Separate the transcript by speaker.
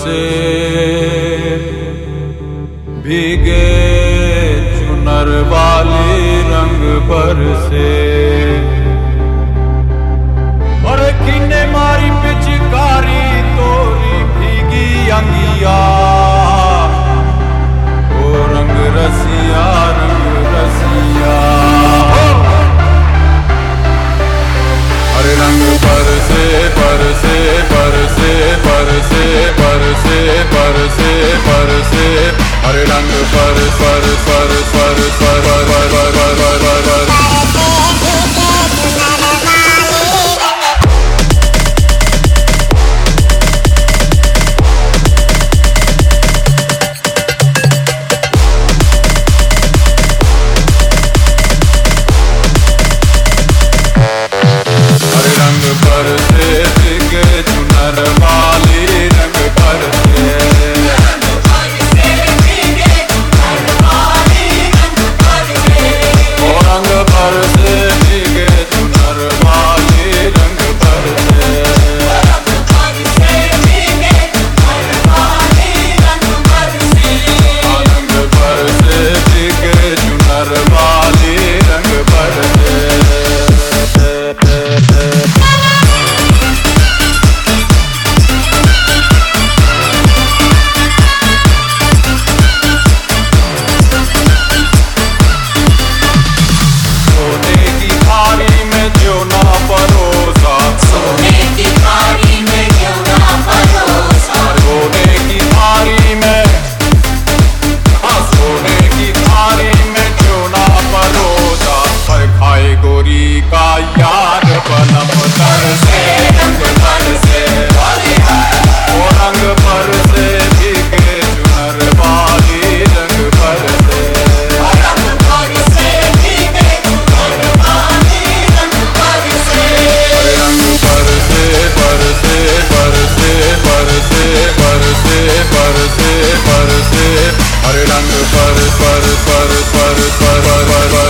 Speaker 1: से भीगे चुनर वाली रंग पर से। और किन्ने मारी पिचकारी तोरी भीगी अंगिया, ओ रंग रसिया रंग रसिया। अरे रंग पर से पर से पर से पर से पर से पर से पर से। अरे रंग पर पर पर पर पर
Speaker 2: Hare Rang par par par par par par par